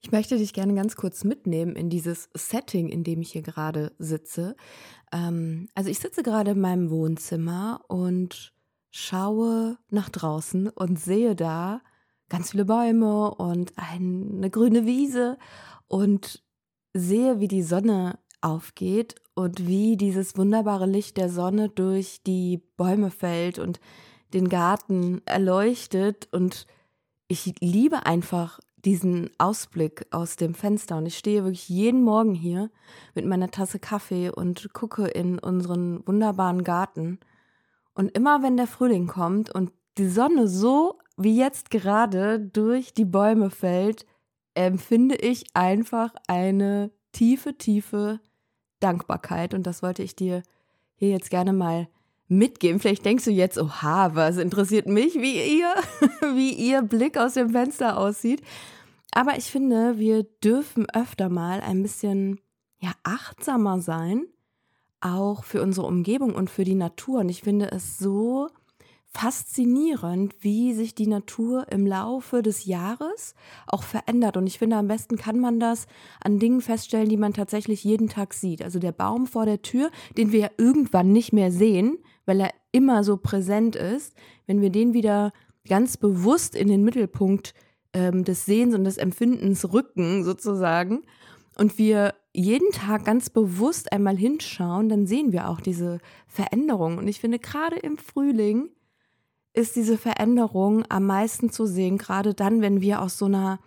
Ich möchte dich gerne ganz kurz mitnehmen in dieses Setting, in dem ich hier gerade sitze. Also ich sitze gerade in meinem Wohnzimmer und schaue nach draußen und sehe da ganz viele Bäume und eine grüne Wiese und sehe, wie die Sonne aufgeht und wie dieses wunderbare Licht der Sonne durch die Bäume fällt und den Garten erleuchtet. Und ich liebe einfach diesen Ausblick aus dem Fenster und ich stehe wirklich jeden Morgen hier mit meiner Tasse Kaffee und gucke in unseren wunderbaren Garten. Und immer wenn der Frühling kommt und die Sonne so wie jetzt gerade durch die Bäume fällt, empfinde ich einfach eine tiefe, tiefe Dankbarkeit. Und das wollte ich dir hier jetzt gerne mal mitgeben. Vielleicht denkst du jetzt, oha, was interessiert mich, wie ihr Blick aus dem Fenster aussieht. Aber ich finde, wir dürfen öfter mal ein bisschen achtsamer sein, auch für unsere Umgebung und für die Natur. Und ich finde es so faszinierend, wie sich die Natur im Laufe des Jahres auch verändert. Und ich finde, am besten kann man das an Dingen feststellen, die man tatsächlich jeden Tag sieht. Also der Baum vor der Tür, den wir ja irgendwann nicht mehr sehen, weil er immer so präsent ist, wenn wir den wieder ganz bewusst in den Mittelpunkt des Sehens und des Empfindens rücken sozusagen und wir jeden Tag ganz bewusst einmal hinschauen, dann sehen wir auch diese Veränderung. Und ich finde, gerade im Frühling ist diese Veränderung am meisten zu sehen, gerade dann, wenn wir aus so einer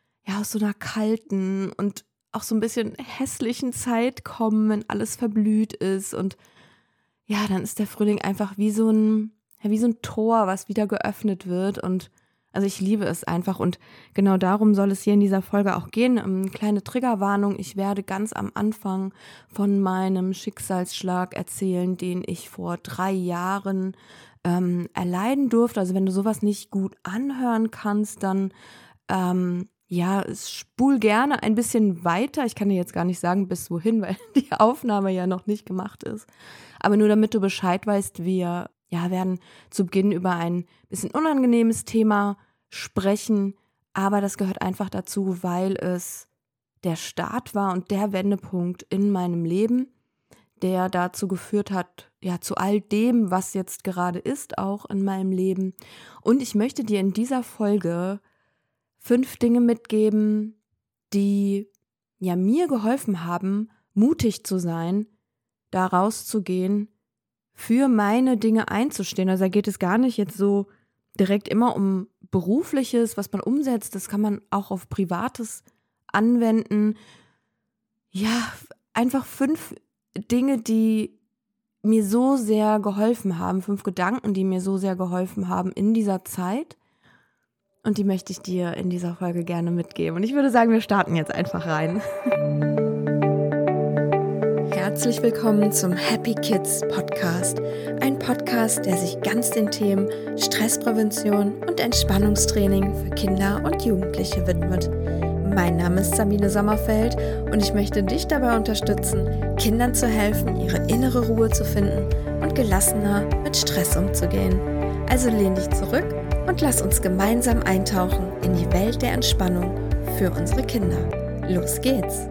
kalten und auch so ein bisschen hässlichen Zeit kommen, wenn alles verblüht ist. Und ja, dann ist der Frühling einfach wie so ein Tor, was wieder geöffnet wird. Und also ich liebe es einfach und genau darum soll es hier in dieser Folge auch gehen. Kleine Triggerwarnung, ich werde ganz am Anfang von meinem Schicksalsschlag erzählen, den ich vor 3 Jahren erleiden durfte. Also wenn du sowas nicht gut anhören kannst, dann spul gerne ein bisschen weiter. Ich kann dir jetzt gar nicht sagen, bis wohin, weil die Aufnahme ja noch nicht gemacht ist. Aber nur damit du Bescheid weißt, wir werden zu Beginn über ein bisschen unangenehmes Thema sprechen, aber das gehört einfach dazu, weil es der Start war und der Wendepunkt in meinem Leben, der dazu geführt hat, zu all dem, was jetzt gerade ist, auch in meinem Leben. Und ich möchte dir in dieser Folge 5 Dinge mitgeben, die mir geholfen haben, mutig zu sein, da rauszugehen, für meine Dinge einzustehen. Also da geht es gar nicht jetzt so direkt immer um Berufliches, was man umsetzt. Das kann man auch auf Privates anwenden. Ja, einfach 5 Dinge, die mir so sehr geholfen haben, 5 Gedanken, die mir so sehr geholfen haben in dieser Zeit. Und die möchte ich dir in dieser Folge gerne mitgeben. Und ich würde sagen, wir starten jetzt einfach rein. Herzlich willkommen zum Happy Kids Podcast. Ein Podcast, der sich ganz den Themen Stressprävention und Entspannungstraining für Kinder und Jugendliche widmet. Mein Name ist Sabine Sommerfeld und ich möchte dich dabei unterstützen, Kindern zu helfen, ihre innere Ruhe zu finden und gelassener mit Stress umzugehen. Also lehn dich zurück und lass uns gemeinsam eintauchen in die Welt der Entspannung für unsere Kinder. Los geht's!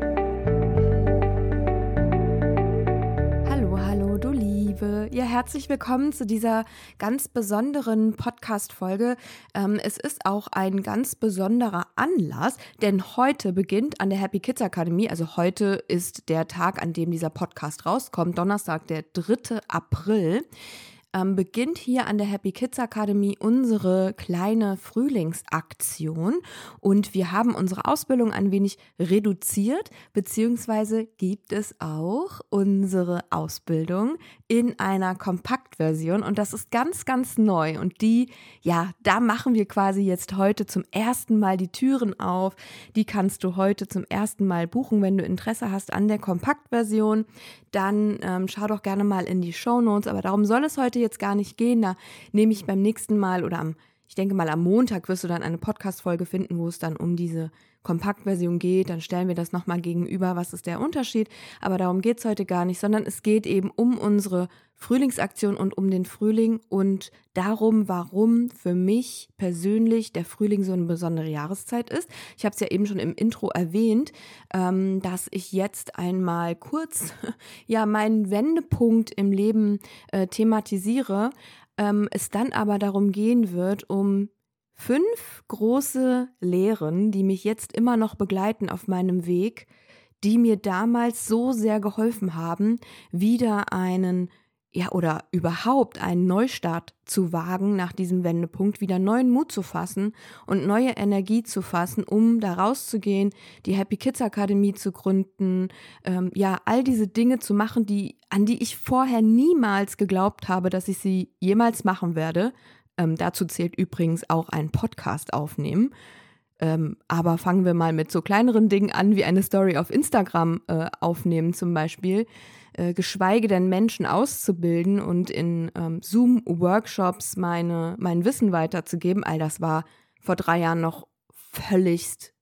Hallo, du Liebe. Ja, herzlich willkommen zu dieser ganz besonderen Podcast-Folge. Es ist auch ein ganz besonderer Anlass, denn heute beginnt an der Happy Kids Akademie, also heute ist der Tag, an dem dieser Podcast rauskommt, Donnerstag, der 3. April, beginnt hier an der Happy Kids Akademie unsere kleine Frühlingsaktion und wir haben unsere Ausbildung ein wenig reduziert, beziehungsweise gibt es auch unsere Ausbildung in einer Kompaktversion und das ist ganz, ganz neu und da machen wir quasi jetzt heute zum ersten Mal die Türen auf. Die kannst du heute zum ersten Mal buchen, wenn du Interesse hast an der Kompaktversion. Dann schau doch gerne mal in die Shownotes, aber darum soll es heute jetzt gar nicht gehen. Da nehme ich beim nächsten Mal oder ich denke mal am Montag wirst du dann eine Podcast-Folge finden, wo es dann um diese Kompaktversion geht, dann stellen wir das nochmal gegenüber, was ist der Unterschied. Aber darum geht es heute gar nicht, sondern es geht eben um unsere Frühlingsaktion und um den Frühling und darum, warum für mich persönlich der Frühling so eine besondere Jahreszeit ist. Ich habe es ja eben schon im Intro erwähnt, dass ich jetzt einmal kurz meinen Wendepunkt im Leben thematisiere, es dann aber darum gehen wird, um 5 große Lehren, die mich jetzt immer noch begleiten auf meinem Weg, die mir damals so sehr geholfen haben, wieder oder überhaupt einen Neustart zu wagen nach diesem Wendepunkt, wieder neuen Mut zu fassen und neue Energie zu fassen, um da rauszugehen, die Happy Kids Akademie zu gründen, all diese Dinge zu machen, an die ich vorher niemals geglaubt habe, dass ich sie jemals machen werde. Dazu zählt übrigens auch ein Podcast aufnehmen. Aber fangen wir mal mit so kleineren Dingen an, wie eine Story auf Instagram aufnehmen zum Beispiel. Geschweige denn Menschen auszubilden und in Zoom-Workshops mein Wissen weiterzugeben. All das war vor 3 Jahren noch völligst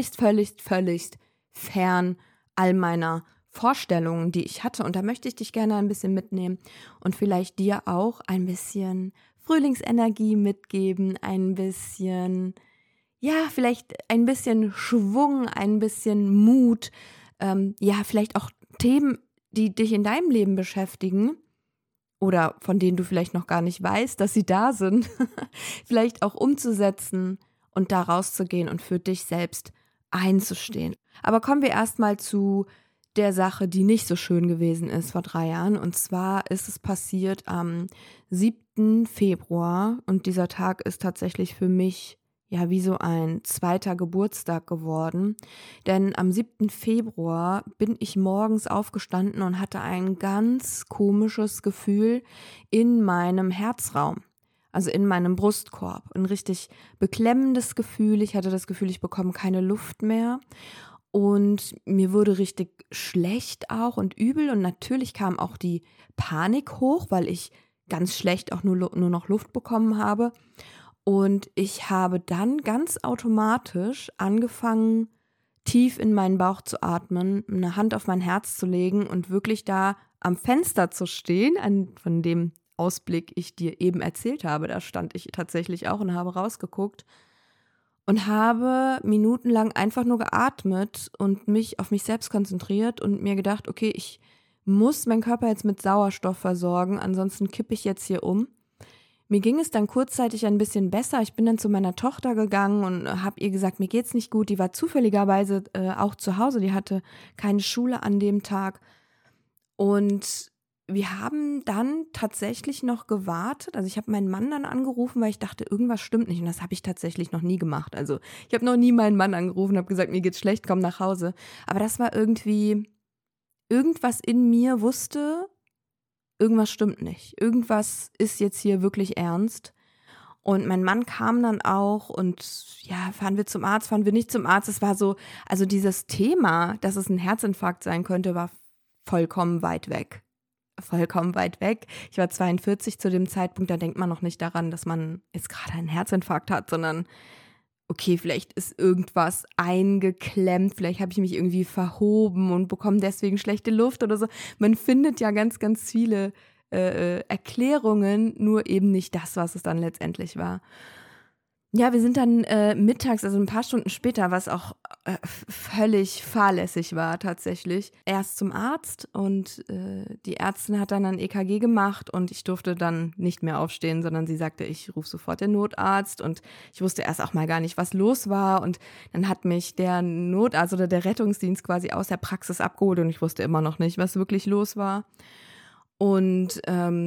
fern all meiner Vorstellungen, die ich hatte. Und da möchte ich dich gerne ein bisschen mitnehmen und vielleicht dir auch ein bisschen Frühlingsenergie mitgeben, ein bisschen, vielleicht ein bisschen Schwung, ein bisschen Mut, vielleicht auch Themen, die dich in deinem Leben beschäftigen oder von denen du vielleicht noch gar nicht weißt, dass sie da sind, vielleicht auch umzusetzen und da rauszugehen und für dich selbst einzustehen. Aber kommen wir erstmal zu der Sache, die nicht so schön gewesen ist vor 3 Jahren. Und zwar ist es passiert am 7. Februar und dieser Tag ist tatsächlich für mich wie so ein zweiter Geburtstag geworden. Denn am 7. Februar bin ich morgens aufgestanden und hatte ein ganz komisches Gefühl in meinem Herzraum. Also in meinem Brustkorb. Ein richtig beklemmendes Gefühl. Ich hatte das Gefühl, ich bekomme keine Luft mehr. Und mir wurde richtig schlecht auch und übel. Und natürlich kam auch die Panik hoch, weil ich ganz schlecht auch nur noch Luft bekommen habe. Und ich habe dann ganz automatisch angefangen, tief in meinen Bauch zu atmen, eine Hand auf mein Herz zu legen und wirklich da am Fenster zu stehen, von dem Ausblick ich dir eben erzählt habe. Da stand ich tatsächlich auch und habe rausgeguckt und habe minutenlang einfach nur geatmet und mich auf mich selbst konzentriert und mir gedacht, okay, ich muss meinen Körper jetzt mit Sauerstoff versorgen, ansonsten kippe ich jetzt hier um. Mir ging es dann kurzzeitig ein bisschen besser. Ich bin dann zu meiner Tochter gegangen und habe ihr gesagt, mir geht's nicht gut. Die war zufälligerweise auch zu Hause. Die hatte keine Schule an dem Tag. Und wir haben dann tatsächlich noch gewartet. Also ich habe meinen Mann dann angerufen, weil ich dachte, irgendwas stimmt nicht. Und das habe ich tatsächlich noch nie gemacht. Also ich habe noch nie meinen Mann angerufen und habe gesagt, mir geht's schlecht, komm nach Hause. Aber das war irgendwie, irgendwas in mir wusste, irgendwas stimmt nicht. Irgendwas ist jetzt hier wirklich ernst. Und mein Mann kam dann auch und fahren wir zum Arzt, fahren wir nicht zum Arzt. Es war so, also dieses Thema, dass es ein Herzinfarkt sein könnte, war vollkommen weit weg. Vollkommen weit weg. Ich war 42 zu dem Zeitpunkt, da denkt man noch nicht daran, dass man jetzt gerade einen Herzinfarkt hat, sondern okay, vielleicht ist irgendwas eingeklemmt, vielleicht habe ich mich irgendwie verhoben und bekomme deswegen schlechte Luft oder so. Man findet ja ganz, ganz viele Erklärungen, nur eben nicht das, was es dann letztendlich war. Ja, wir sind dann mittags, also ein paar Stunden später, was auch völlig fahrlässig war tatsächlich, erst zum Arzt und die Ärztin hat dann ein EKG gemacht und ich durfte dann nicht mehr aufstehen, sondern sie sagte, ich rufe sofort den Notarzt und ich wusste erst auch mal gar nicht, was los war und dann hat mich der Notarzt oder der Rettungsdienst quasi aus der Praxis abgeholt und ich wusste immer noch nicht, was wirklich los war. Und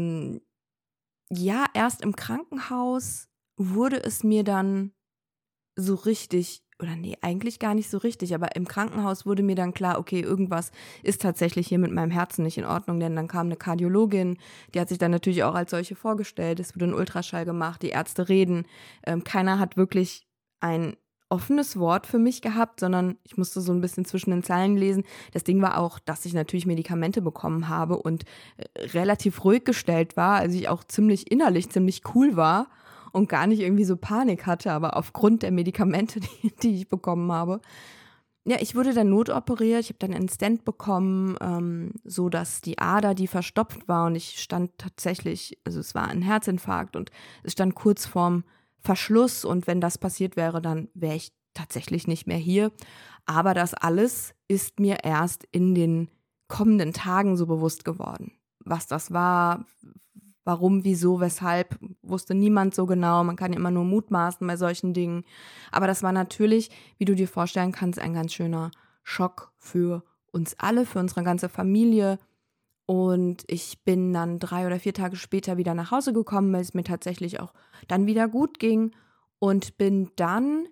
erst im Krankenhaus wurde es mir dann so richtig, oder nee, eigentlich gar nicht so richtig, aber im Krankenhaus wurde mir dann klar, okay, irgendwas ist tatsächlich hier mit meinem Herzen nicht in Ordnung, denn dann kam eine Kardiologin, die hat sich dann natürlich auch als solche vorgestellt, es wurde ein Ultraschall gemacht, die Ärzte reden, keiner hat wirklich ein offenes Wort für mich gehabt, sondern ich musste so ein bisschen zwischen den Zeilen lesen. Das Ding war auch, dass ich natürlich Medikamente bekommen habe und relativ ruhig gestellt war, also ich auch innerlich ziemlich cool war und gar nicht irgendwie so Panik hatte, aber aufgrund der Medikamente, die ich bekommen habe. Ja, ich wurde dann notoperiert, ich habe dann einen Stent bekommen, so dass die Ader, die verstopft war und ich stand tatsächlich, also es war ein Herzinfarkt und es stand kurz vorm Verschluss und wenn das passiert wäre, dann wäre ich tatsächlich nicht mehr hier. Aber das alles ist mir erst in den kommenden Tagen so bewusst geworden. Was das war, warum, wieso, weshalb, wusste niemand so genau. Man kann ja immer nur mutmaßen bei solchen Dingen. Aber das war natürlich, wie du dir vorstellen kannst, ein ganz schöner Schock für uns alle, für unsere ganze Familie. Und ich bin dann 3 oder 4 Tage später wieder nach Hause gekommen, weil es mir tatsächlich auch dann wieder gut ging. Und bin dann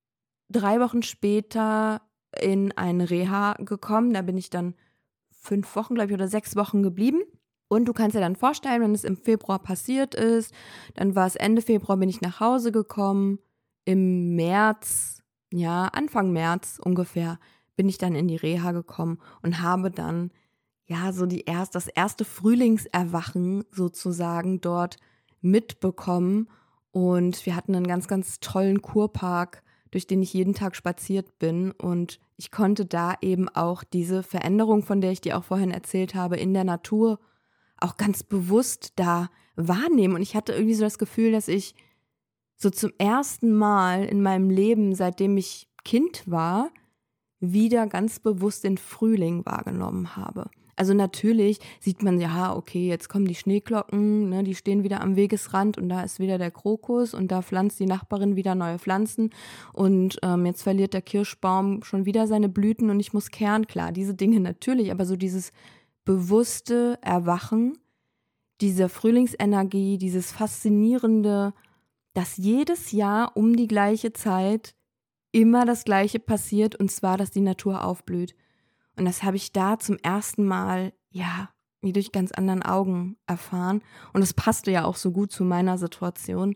3 Wochen später in ein Reha gekommen. Da bin ich dann 5 Wochen, glaube ich, oder 6 Wochen geblieben. Und du kannst dir dann vorstellen, wenn es im Februar passiert ist, dann war es Ende Februar, bin ich nach Hause gekommen. Im März, ja, Anfang März ungefähr, bin ich dann in die Reha gekommen und habe dann, ja, so das erste Frühlingserwachen sozusagen dort mitbekommen. Und wir hatten einen ganz, ganz tollen Kurpark, durch den ich jeden Tag spaziert bin. Und ich konnte da eben auch diese Veränderung, von der ich dir auch vorhin erzählt habe, in der Natur auch ganz bewusst da wahrnehmen. Und ich hatte irgendwie so das Gefühl, dass ich so zum ersten Mal in meinem Leben, seitdem ich Kind war, wieder ganz bewusst den Frühling wahrgenommen habe. Also natürlich sieht man, ja, okay, jetzt kommen die Schneeglocken, ne, die stehen wieder am Wegesrand und da ist wieder der Krokus und da pflanzt die Nachbarin wieder neue Pflanzen und jetzt verliert der Kirschbaum schon wieder seine Blüten und ich muss kehren. Klar, diese Dinge natürlich, aber so dieses bewusste Erwachen, diese Frühlingsenergie, dieses Faszinierende, dass jedes Jahr um die gleiche Zeit immer das Gleiche passiert, und zwar, dass die Natur aufblüht. Und das habe ich da zum ersten Mal, ja, wie durch ganz anderen Augen erfahren. Und es passte ja auch so gut zu meiner Situation.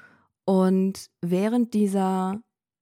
Und während dieser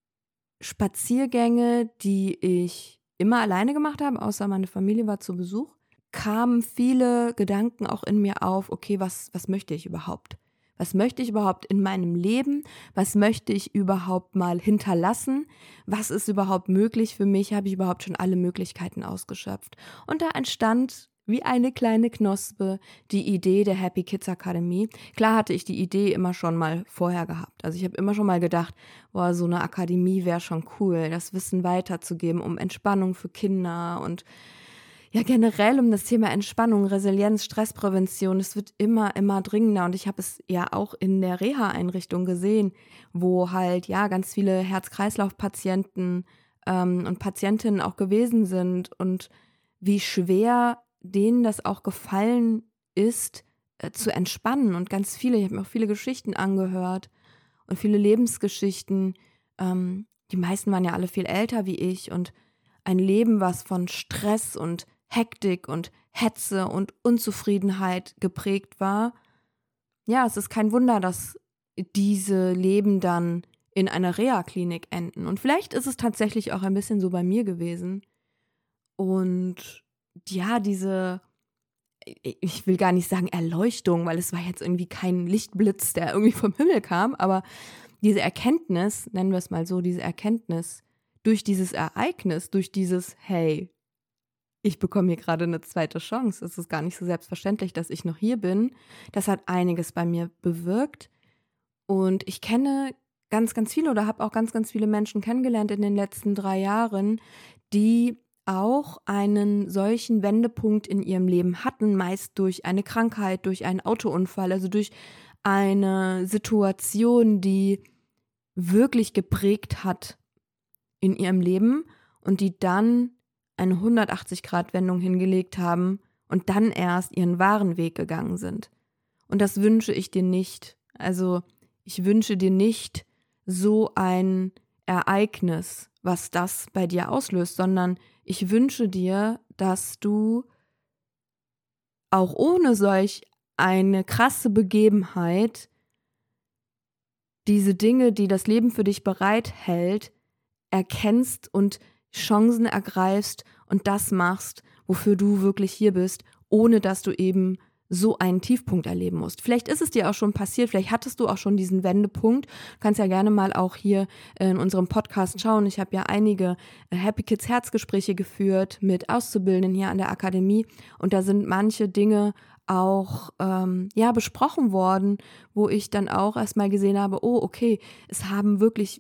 Spaziergänge, die ich immer alleine gemacht habe, außer meine Familie war zu Besuch, kamen viele Gedanken auch in mir auf, okay, was möchte ich überhaupt? Was möchte ich überhaupt in meinem Leben? Was möchte ich überhaupt mal hinterlassen? Was ist überhaupt möglich für mich? Habe ich überhaupt schon alle Möglichkeiten ausgeschöpft? Und da entstand wie eine kleine Knospe die Idee der Happy Kids Akademie. Klar hatte ich die Idee immer schon mal vorher gehabt. Also ich habe immer schon mal gedacht, boah, so eine Akademie wäre schon cool, das Wissen weiterzugeben, um Entspannung für Kinder und ja, generell um das Thema Entspannung, Resilienz, Stressprävention. Es wird immer, immer dringender und ich habe es ja auch in der Reha-Einrichtung gesehen, wo halt ja ganz viele Herz-Kreislauf-Patienten und Patientinnen auch gewesen sind und wie schwer denen das auch gefallen ist, zu entspannen. Und ganz viele, ich habe mir auch viele Geschichten angehört und viele Lebensgeschichten. Die meisten waren ja alle viel älter wie ich und ein Leben, was von Stress und Hektik und Hetze und Unzufriedenheit geprägt war. Ja, es ist kein Wunder, dass diese Leben dann in einer Reha-Klinik enden. Und vielleicht ist es tatsächlich auch ein bisschen so bei mir gewesen. Und ja, ich will gar nicht sagen Erleuchtung, weil es war jetzt irgendwie kein Lichtblitz, der irgendwie vom Himmel kam, aber diese Erkenntnis, nennen wir es mal so, diese Erkenntnis durch dieses Ereignis, durch dieses, hey, ich bekomme hier gerade eine zweite Chance, es ist gar nicht so selbstverständlich, dass ich noch hier bin, das hat einiges bei mir bewirkt und ich kenne ganz, ganz viele oder habe auch ganz, ganz viele Menschen kennengelernt in den letzten 3 Jahren, die auch einen solchen Wendepunkt in ihrem Leben hatten, meist durch eine Krankheit, durch einen Autounfall, also durch eine Situation, die wirklich geprägt hat in ihrem Leben und die dann eine 180-Grad-Wendung hingelegt haben und dann erst ihren wahren Weg gegangen sind. Und das wünsche ich dir nicht. Also ich wünsche dir nicht so ein Ereignis, was das bei dir auslöst, sondern ich wünsche dir, dass du auch ohne solch eine krasse Begebenheit diese Dinge, die das Leben für dich bereithält, erkennst und Chancen ergreifst und das machst, wofür du wirklich hier bist, ohne dass du eben so einen Tiefpunkt erleben musst. Vielleicht ist es dir auch schon passiert, vielleicht hattest du auch schon diesen Wendepunkt. Du kannst ja gerne mal auch hier in unserem Podcast schauen. Ich habe ja einige Happy Kids Herzgespräche geführt mit Auszubildenden hier an der Akademie und da sind manche Dinge auch besprochen worden, wo ich dann auch erstmal gesehen habe, oh okay, es haben wirklich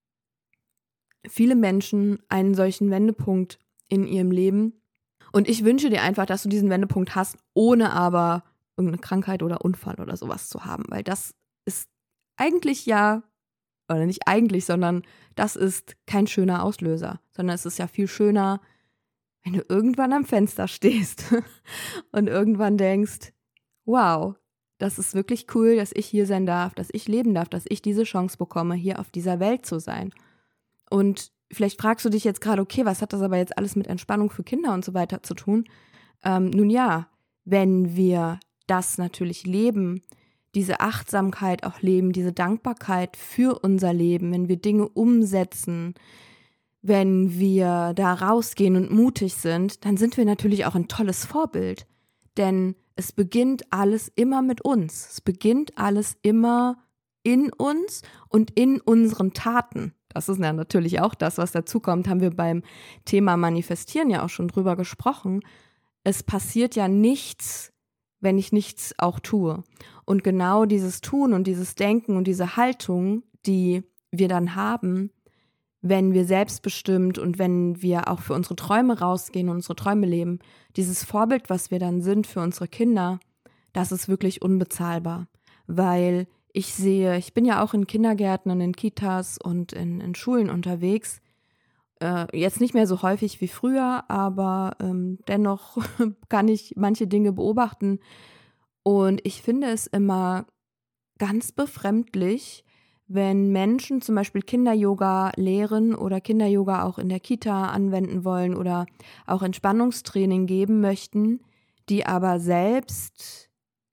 viele Menschen einen solchen Wendepunkt in ihrem Leben. Und ich wünsche dir einfach, dass du diesen Wendepunkt hast, ohne aber irgendeine Krankheit oder Unfall oder sowas zu haben. Weil das ist eigentlich oder nicht eigentlich, sondern das ist kein schöner Auslöser. Sondern es ist ja viel schöner, wenn du irgendwann am Fenster stehst und irgendwann denkst, wow, das ist wirklich cool, dass ich hier sein darf, dass ich leben darf, dass ich diese Chance bekomme, hier auf dieser Welt zu sein. Und vielleicht fragst du dich jetzt gerade, okay, was hat das aber jetzt alles mit Entspannung für Kinder und so weiter zu tun? Nun ja, wenn wir das natürlich leben, diese Achtsamkeit auch leben, diese Dankbarkeit für unser Leben, wenn wir Dinge umsetzen, wenn wir da rausgehen und mutig sind, dann sind wir natürlich auch ein tolles Vorbild. Denn es beginnt alles immer mit uns. Es beginnt alles immer in uns und in unseren Taten. Das ist ja natürlich auch das, was dazu kommt, haben wir beim Thema Manifestieren ja auch schon drüber gesprochen. Es passiert ja nichts, wenn ich nichts auch tue. Und genau dieses Tun und dieses Denken und diese Haltung, die wir dann haben, wenn wir selbstbestimmt und wenn wir auch für unsere Träume rausgehen und unsere Träume leben, dieses Vorbild, was wir dann sind für unsere Kinder, das ist wirklich unbezahlbar. Weil ich bin ja auch in Kindergärten und in Kitas und in Schulen unterwegs. Jetzt nicht mehr so häufig wie früher, aber dennoch kann ich manche Dinge beobachten. Und ich finde es immer ganz befremdlich, wenn Menschen zum Beispiel Kinder-Yoga lehren oder Kinder-Yoga auch in der Kita anwenden wollen oder auch Entspannungstraining geben möchten, die aber selbst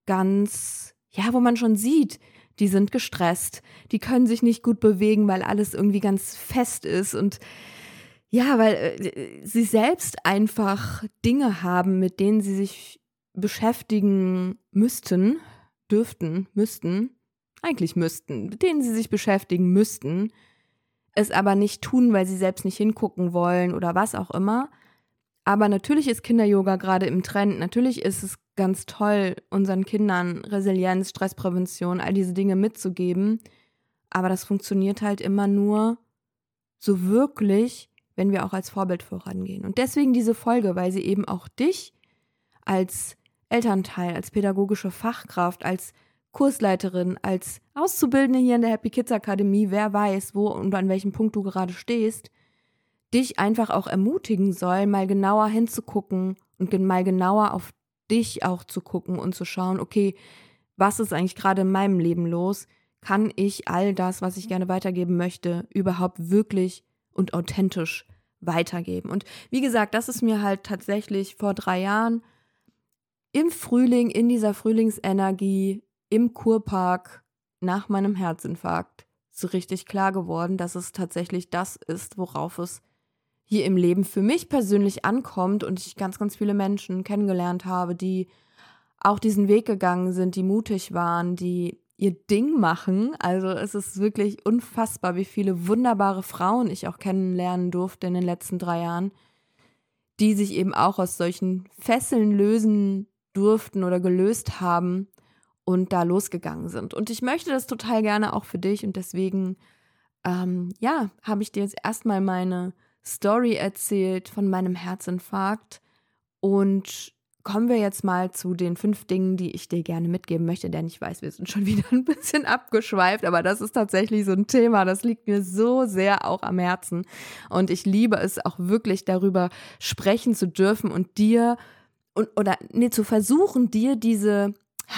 wo man schon sieht, die sind gestresst, die können sich nicht gut bewegen, weil alles irgendwie ganz fest ist und ja, weil sie selbst einfach Dinge haben, mit denen sie sich beschäftigen müssten, mit denen sie sich beschäftigen müssten, es aber nicht tun, weil sie selbst nicht hingucken wollen oder was auch immer. Aber natürlich ist Kinder-Yoga gerade im Trend. Natürlich ist es ganz toll, unseren Kindern Resilienz, Stressprävention, all diese Dinge mitzugeben. Aber das funktioniert halt immer nur so wirklich, wenn wir auch als Vorbild vorangehen. Und deswegen diese Folge, weil sie eben auch dich als Elternteil, als pädagogische Fachkraft, als Kursleiterin, als Auszubildende hier in der Happy Kids Akademie, wer weiß, wo und an welchem Punkt du gerade stehst, dich einfach auch ermutigen soll, mal genauer hinzugucken und mal genauer auf dich auch zu gucken und zu schauen, okay, was ist eigentlich gerade in meinem Leben los? Kann ich all das, was ich gerne weitergeben möchte, überhaupt wirklich und authentisch weitergeben? Und wie gesagt, das ist mir halt tatsächlich vor 3 Jahren im Frühling, in dieser Frühlingsenergie, im Kurpark nach meinem Herzinfarkt so richtig klar geworden, dass es tatsächlich das ist, worauf es hier im Leben für mich persönlich ankommt und ich ganz, ganz viele Menschen kennengelernt habe, die auch diesen Weg gegangen sind, die mutig waren, die ihr Ding machen. Also es ist wirklich unfassbar, wie viele wunderbare Frauen ich auch kennenlernen durfte in den letzten 3 Jahren, die sich eben auch aus solchen Fesseln lösen durften oder gelöst haben und da losgegangen sind. Und ich möchte das total gerne auch für dich und deswegen, habe ich dir jetzt erstmal meine Story erzählt von meinem Herzinfarkt und kommen wir jetzt mal zu den 5 Dingen, die ich dir gerne mitgeben möchte, denn ich weiß, wir sind schon wieder ein bisschen abgeschweift, aber das ist tatsächlich so ein Thema, das liegt mir so sehr auch am Herzen und ich liebe es auch wirklich darüber sprechen zu dürfen und zu versuchen, dir diese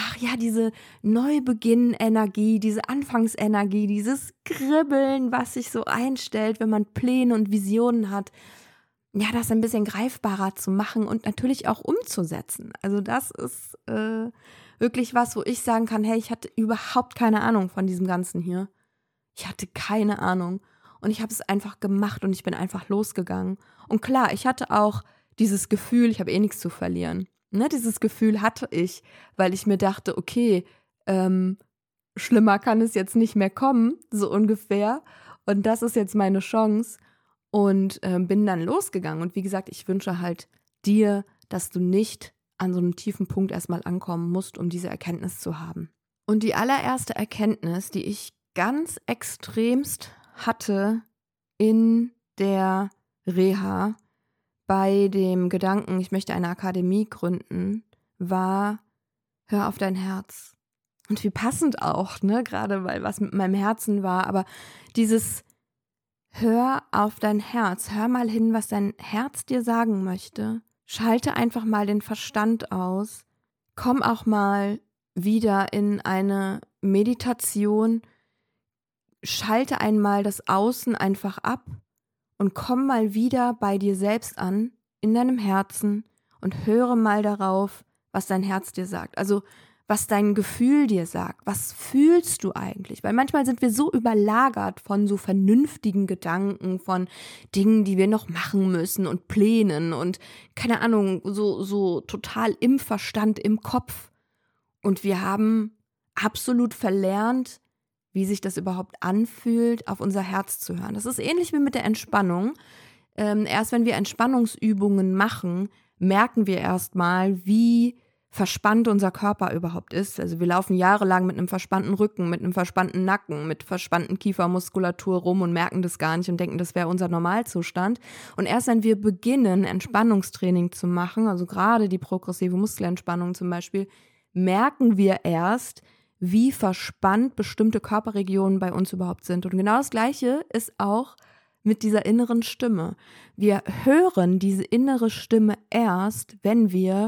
Neubeginn-Energie, diese Anfangsenergie, dieses Kribbeln, was sich so einstellt, wenn man Pläne und Visionen hat, ja, das ein bisschen greifbarer zu machen und natürlich auch umzusetzen. Also das ist wirklich was, wo ich sagen kann, hey, ich hatte überhaupt keine Ahnung von diesem Ganzen hier. Ich hatte keine Ahnung und ich habe es einfach gemacht und ich bin einfach losgegangen. Und klar, ich hatte auch dieses Gefühl, ich habe eh nichts zu verlieren. Ne, dieses Gefühl hatte ich, weil ich mir dachte, okay, schlimmer kann es jetzt nicht mehr kommen, so ungefähr. Und das ist jetzt meine Chance. Und bin dann losgegangen. Und wie gesagt, ich wünsche halt dir, dass du nicht an so einem tiefen Punkt erstmal ankommen musst, um diese Erkenntnis zu haben. Und die allererste Erkenntnis, die ich ganz extremst hatte in der Reha, bei dem Gedanken, ich möchte eine Akademie gründen, war, hör auf dein Herz. Und wie passend auch, ne, gerade weil was mit meinem Herzen war, aber dieses hör auf dein Herz, hör mal hin, was dein Herz dir sagen möchte. Schalte einfach mal den Verstand aus. Komm auch mal wieder in eine Meditation. Schalte einmal das Außen einfach ab und komm mal wieder bei dir selbst an, in deinem Herzen und höre mal darauf, was dein Herz dir sagt. Also was dein Gefühl dir sagt. Was fühlst du eigentlich? Weil manchmal sind wir so überlagert von so vernünftigen Gedanken, von Dingen, die wir noch machen müssen und Plänen und keine Ahnung, so total im Verstand, im Kopf. Und wir haben absolut verlernt, wie sich das überhaupt anfühlt, auf unser Herz zu hören. Das ist ähnlich wie mit der Entspannung. Erst wenn wir Entspannungsübungen machen, merken wir erstmal, wie verspannt unser Körper überhaupt ist. Also wir laufen jahrelang mit einem verspannten Rücken, mit einem verspannten Nacken, mit verspannten Kiefermuskulatur rum und merken das gar nicht und denken, das wäre unser Normalzustand. Und erst wenn wir beginnen, Entspannungstraining zu machen, also gerade die progressive Muskelentspannung zum Beispiel, merken wir erst, wie verspannt bestimmte Körperregionen bei uns überhaupt sind. Und genau das Gleiche ist auch mit dieser inneren Stimme. Wir hören diese innere Stimme erst, wenn wir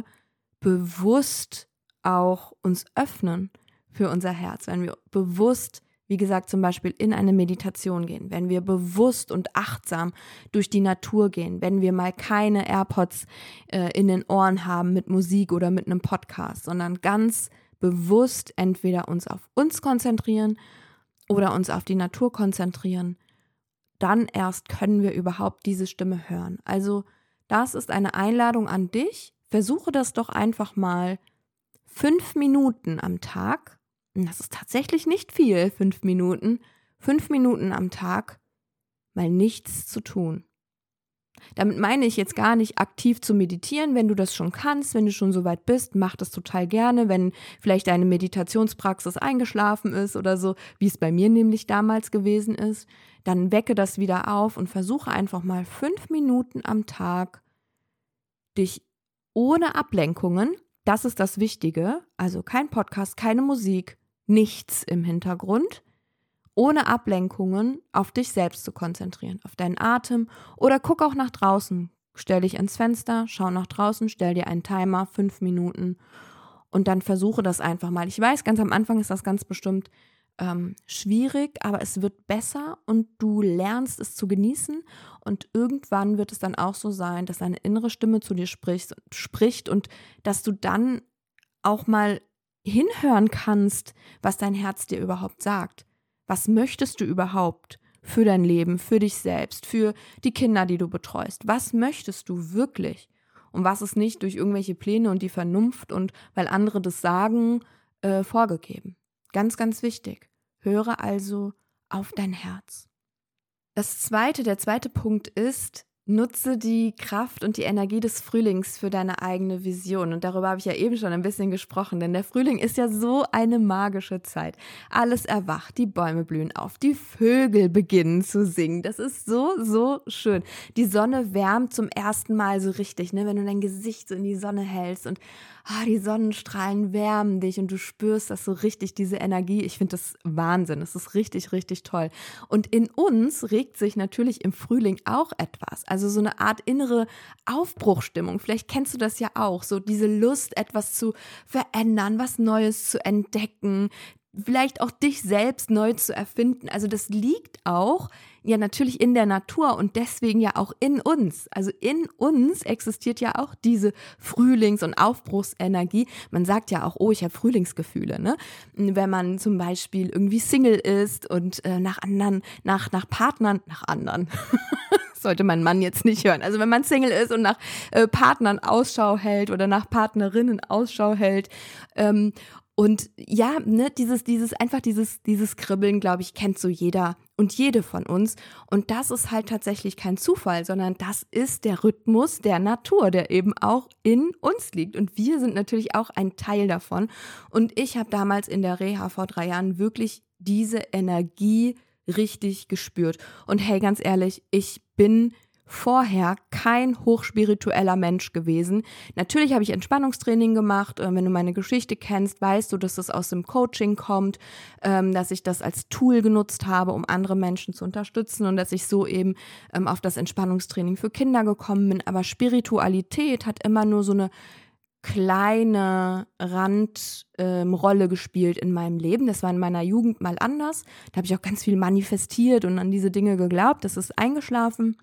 bewusst auch uns öffnen für unser Herz, wenn wir bewusst, wie gesagt, zum Beispiel in eine Meditation gehen, wenn wir bewusst und achtsam durch die Natur gehen, wenn wir mal keine AirPods in den Ohren haben mit Musik oder mit einem Podcast, sondern ganz bewusst entweder uns auf uns konzentrieren oder uns auf die Natur konzentrieren, dann erst können wir überhaupt diese Stimme hören. Also das ist eine Einladung an dich. Versuche das doch einfach mal 5 Minuten am Tag. Und das ist tatsächlich nicht viel, 5 Minuten. 5 Minuten am Tag mal nichts zu tun. Damit meine ich jetzt gar nicht aktiv zu meditieren, wenn du das schon kannst, wenn du schon so weit bist, mach das total gerne, wenn vielleicht deine Meditationspraxis eingeschlafen ist oder so, wie es bei mir nämlich damals gewesen ist, dann wecke das wieder auf und versuche einfach mal 5 Minuten am Tag dich ohne Ablenkungen, das ist das Wichtige, also kein Podcast, keine Musik, nichts im Hintergrund, ohne Ablenkungen auf dich selbst zu konzentrieren, auf deinen Atem oder guck auch nach draußen. Stell dich ans Fenster, schau nach draußen, stell dir einen Timer, 5 Minuten und dann versuche das einfach mal. Ich weiß, ganz am Anfang ist das ganz bestimmt schwierig, aber es wird besser und du lernst es zu genießen und irgendwann wird es dann auch so sein, dass deine innere Stimme zu dir spricht und dass du dann auch mal hinhören kannst, was dein Herz dir überhaupt sagt. Was möchtest du überhaupt für dein Leben, für dich selbst, für die Kinder, die du betreust? Was möchtest du wirklich? Und was ist nicht durch irgendwelche Pläne und die Vernunft und weil andere das sagen, vorgegeben? Ganz, ganz wichtig. Höre also auf dein Herz. Der zweite Punkt ist, nutze die Kraft und die Energie des Frühlings für deine eigene Vision. Und darüber habe ich ja eben schon ein bisschen gesprochen, denn der Frühling ist ja so eine magische Zeit. Alles erwacht, die Bäume blühen auf, die Vögel beginnen zu singen. Das ist so, so schön. Die Sonne wärmt zum ersten Mal so richtig, ne? Wenn du dein Gesicht so in die Sonne hältst und die Sonnenstrahlen wärmen dich und du spürst das so richtig, diese Energie. Ich finde das Wahnsinn. Das ist richtig, richtig toll. Und in uns regt sich natürlich im Frühling auch etwas. Also so eine Art innere Aufbruchstimmung. Vielleicht kennst du das ja auch. So diese Lust, etwas zu verändern, was Neues zu entdecken. vielleicht auch dich selbst neu zu erfinden. Also das liegt auch ja natürlich in der Natur und deswegen ja auch in uns. Also in uns existiert ja auch diese Frühlings- und Aufbruchsenergie. Man sagt ja auch, oh, ich habe Frühlingsgefühle, ne? Wenn man zum Beispiel irgendwie Single ist und nach Partnern, nach anderen, sollte mein Mann jetzt nicht hören. Also wenn man Single ist und nach Partnern Ausschau hält oder nach Partnerinnen Ausschau hält, und ja, ne, dieses Kribbeln, glaube ich, kennt so jeder und jede von uns. Und das ist halt tatsächlich kein Zufall, sondern das ist der Rhythmus der Natur, der eben auch in uns liegt. Und wir sind natürlich auch ein Teil davon. Und ich habe damals in der Reha vor 3 Jahren wirklich diese Energie richtig gespürt. Und hey, ganz ehrlich, ich bin vorher kein hochspiritueller Mensch gewesen. Natürlich habe ich Entspannungstraining gemacht. Wenn du meine Geschichte kennst, weißt du, dass das aus dem Coaching kommt, dass ich das als Tool genutzt habe, um andere Menschen zu unterstützen und dass ich so eben auf das Entspannungstraining für Kinder gekommen bin. Aber Spiritualität hat immer nur so eine kleine Randrolle gespielt in meinem Leben. Das war in meiner Jugend mal anders. Da habe ich auch ganz viel manifestiert und an diese Dinge geglaubt. Das ist eingeschlafen.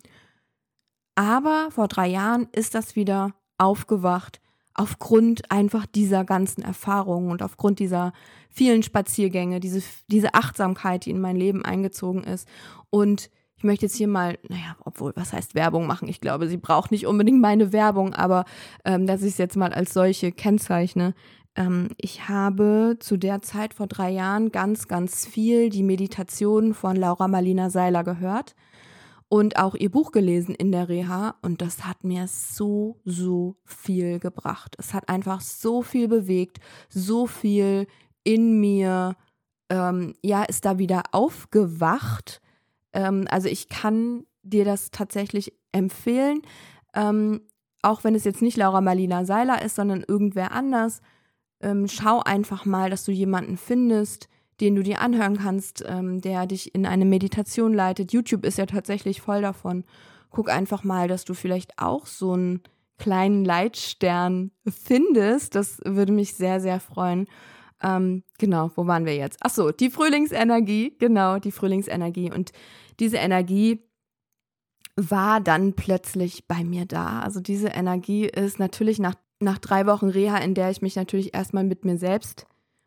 Aber vor 3 Jahren ist das wieder aufgewacht, aufgrund einfach dieser ganzen Erfahrungen und aufgrund dieser vielen Spaziergänge, diese Achtsamkeit, die in mein Leben eingezogen ist. Und ich möchte jetzt hier mal, was heißt Werbung machen? Ich glaube, sie braucht nicht unbedingt meine Werbung, aber dass ich es jetzt mal als solche kennzeichne. Ich habe zu der Zeit vor 3 Jahren ganz, ganz viel die Meditation von Laura Marlina Seiler gehört. Und auch ihr Buch gelesen in der Reha und das hat mir so, so viel gebracht. Es hat einfach so viel bewegt, so viel in mir, ist da wieder aufgewacht. Also ich kann dir das tatsächlich empfehlen, auch wenn es jetzt nicht Laura Marlina Seiler ist, sondern irgendwer anders. Schau einfach mal, dass du jemanden findest, den du dir anhören kannst, der dich in eine Meditation leitet. YouTube ist ja tatsächlich voll davon. Guck einfach mal, dass du vielleicht auch so einen kleinen Leitstern findest. Das würde mich sehr, sehr freuen. Genau, wo waren wir jetzt? Ach so, die Frühlingsenergie. Genau, die Frühlingsenergie. Und diese Energie war dann plötzlich bei mir da. Also diese Energie ist natürlich nach 3 Wochen Reha, in der ich mich natürlich erstmal mit mir selbst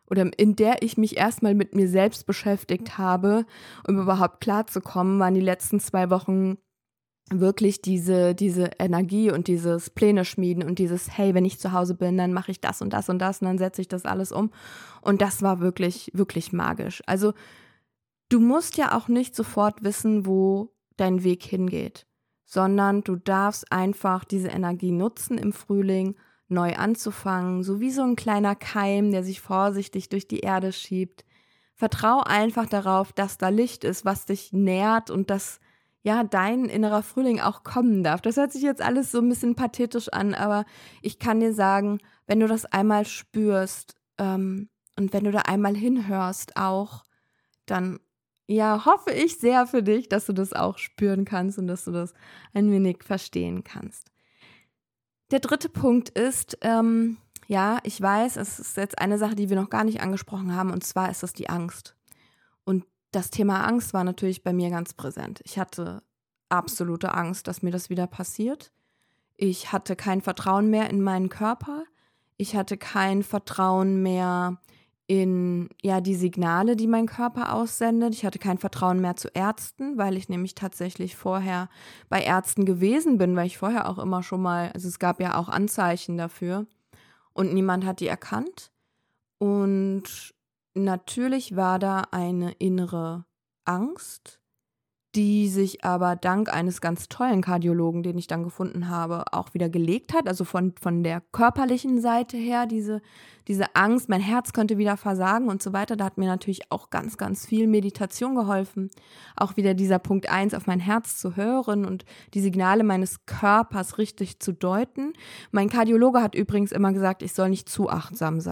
beschäftigt habe, um überhaupt klarzukommen, waren die letzten 2 Wochen wirklich diese Energie und dieses Pläne schmieden und dieses, hey, wenn ich zu Hause bin, dann mache ich das und das und das und dann setze ich das alles um. Und das war wirklich, wirklich magisch. Also du musst ja auch nicht sofort wissen, wo dein Weg hingeht, sondern du darfst einfach diese Energie nutzen im Frühling, neu anzufangen, so wie so ein kleiner Keim, der sich vorsichtig durch die Erde schiebt. Vertrau einfach darauf, dass da Licht ist, was dich nährt und dass ja dein innerer Frühling auch kommen darf. Das hört sich jetzt alles so ein bisschen pathetisch an, aber ich kann dir sagen, wenn du das einmal spürst und wenn du da einmal hinhörst auch, dann ja, hoffe ich sehr für dich, dass du das auch spüren kannst und dass du das ein wenig verstehen kannst. Der 3. Punkt ist, ich weiß, es ist jetzt eine Sache, die wir noch gar nicht angesprochen haben, und zwar ist das die Angst. Und das Thema Angst war natürlich bei mir ganz präsent. Ich hatte absolute Angst, dass mir das wieder passiert. Ich hatte kein Vertrauen mehr in meinen Körper. Ich hatte kein Vertrauen mehr in die Signale, die mein Körper aussendet. Ich hatte kein Vertrauen mehr zu Ärzten, weil ich nämlich tatsächlich vorher bei Ärzten gewesen bin, weil ich vorher auch immer schon mal, also es gab ja auch Anzeichen dafür und niemand hat die erkannt. Und natürlich war da eine innere Angst, die sich aber dank eines ganz tollen Kardiologen, den ich dann gefunden habe, auch wieder gelegt hat. Also von der körperlichen Seite her, diese Angst, mein Herz könnte wieder versagen und so weiter. Da hat mir natürlich auch ganz, ganz viel Meditation geholfen. Auch wieder dieser Punkt 1, auf mein Herz zu hören und die Signale meines Körpers richtig zu deuten. Mein Kardiologe hat übrigens immer gesagt, ich soll nicht zu achtsam sein.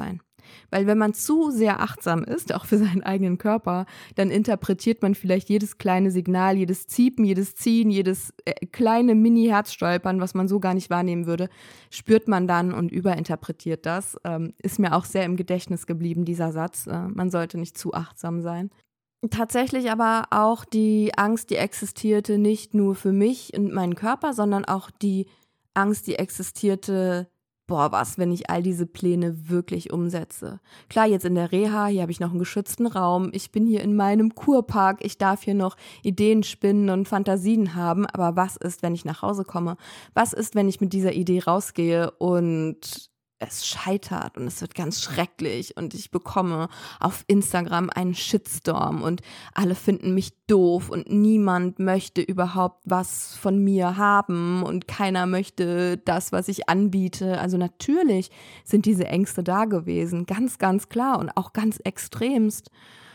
Weil wenn man zu sehr achtsam ist, auch für seinen eigenen Körper, dann interpretiert man vielleicht jedes kleine Signal, jedes Ziepen, jedes Ziehen, jedes kleine Mini-Herzstolpern, was man so gar nicht wahrnehmen würde, spürt man dann und überinterpretiert das. Ist mir auch sehr im Gedächtnis geblieben, dieser Satz. Man sollte nicht zu achtsam sein. Tatsächlich aber auch die Angst, die existierte nicht nur für mich und meinen Körper, sondern auch die Angst, die existierte, was, wenn ich all diese Pläne wirklich umsetze. Klar, jetzt in der Reha, hier habe ich noch einen geschützten Raum, ich bin hier in meinem Kurpark, ich darf hier noch Ideen spinnen und Fantasien haben, aber was ist, wenn ich nach Hause komme? Was ist, wenn ich mit dieser Idee rausgehe und es scheitert und es wird ganz schrecklich und ich bekomme auf Instagram einen Shitstorm und alle finden mich doof und niemand möchte überhaupt was von mir haben und keiner möchte das, was ich anbiete. Also natürlich sind diese Ängste da gewesen, ganz, ganz klar und auch ganz extremst.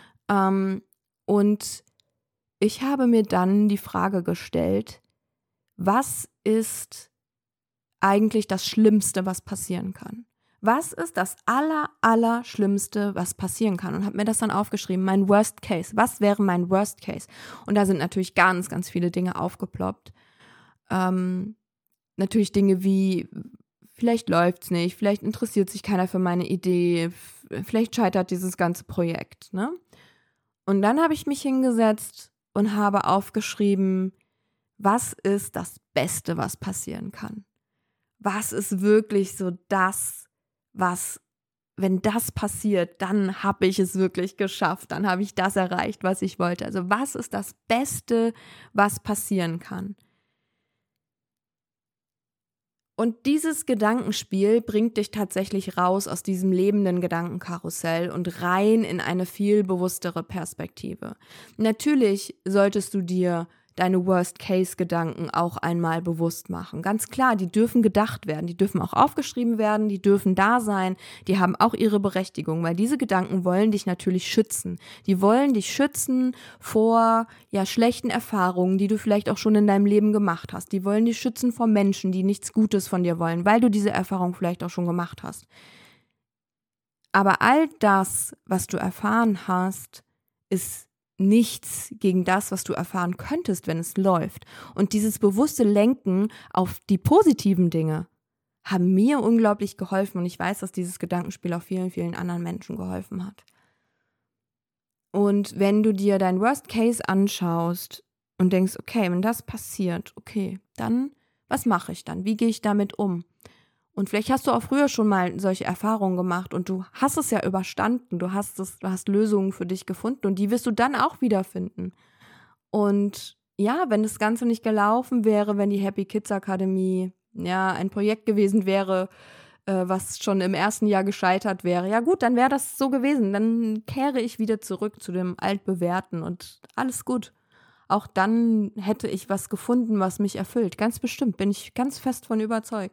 Und ich habe mir dann die Frage gestellt, was ist eigentlich das Schlimmste, was passieren kann? Was ist das Allerschlimmste, was passieren kann? Und habe mir das dann aufgeschrieben, mein Worst Case. Was wäre mein Worst Case? Und da sind natürlich ganz, ganz viele Dinge aufgeploppt. Natürlich Dinge wie, vielleicht läuft's nicht, vielleicht interessiert sich keiner für meine Idee, vielleicht scheitert dieses ganze Projekt, ne? Und dann habe ich mich hingesetzt und habe aufgeschrieben, was ist das Beste, was passieren kann? Was ist wirklich so das, was, wenn das passiert, dann habe ich es wirklich geschafft, dann habe ich das erreicht, was ich wollte. Also was ist das Beste, was passieren kann? Und dieses Gedankenspiel bringt dich tatsächlich raus aus diesem lebenden Gedankenkarussell und rein in eine viel bewusstere Perspektive. Natürlich solltest du dir deine Worst-Case-Gedanken auch einmal bewusst machen. Ganz klar, die dürfen gedacht werden, die dürfen auch aufgeschrieben werden, die dürfen da sein, die haben auch ihre Berechtigung, weil diese Gedanken wollen dich natürlich schützen. Die wollen dich schützen vor schlechten Erfahrungen, die du vielleicht auch schon in deinem Leben gemacht hast. Die wollen dich schützen vor Menschen, die nichts Gutes von dir wollen, weil du diese Erfahrung vielleicht auch schon gemacht hast. Aber all das, was du erfahren hast, ist nichts gegen das, was du erfahren könntest, wenn es läuft. Und dieses bewusste Lenken auf die positiven Dinge haben mir unglaublich geholfen. Und ich weiß, dass dieses Gedankenspiel auch vielen, vielen anderen Menschen geholfen hat. Und wenn du dir dein Worst Case anschaust und denkst, okay, wenn das passiert, okay, dann, was mache ich dann? Wie gehe ich damit um? Und vielleicht hast du auch früher schon mal solche Erfahrungen gemacht und du hast es ja überstanden, du hast Lösungen für dich gefunden und die wirst du dann auch wiederfinden. Und ja, wenn das Ganze nicht gelaufen wäre, wenn die Happy Kids Akademie ein Projekt gewesen wäre, was schon im ersten Jahr gescheitert wäre, ja gut, dann wäre das so gewesen. Dann kehre ich wieder zurück zu dem Altbewährten und alles gut. Auch dann hätte ich was gefunden, was mich erfüllt. Ganz bestimmt, bin ich ganz fest von überzeugt.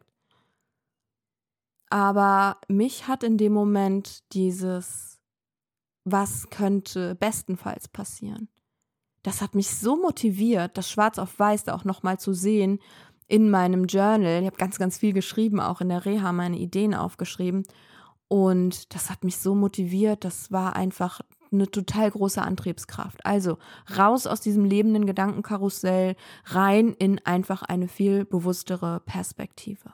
Aber mich hat in dem Moment dieses, was könnte bestenfalls passieren? Das hat mich so motiviert, das schwarz auf weiß da auch nochmal zu sehen in meinem Journal. Ich habe ganz, ganz viel geschrieben, auch in der Reha meine Ideen aufgeschrieben. Und das hat mich so motiviert, das war einfach eine total große Antriebskraft. Also raus aus diesem lebenden Gedankenkarussell, rein in einfach eine viel bewusstere Perspektive.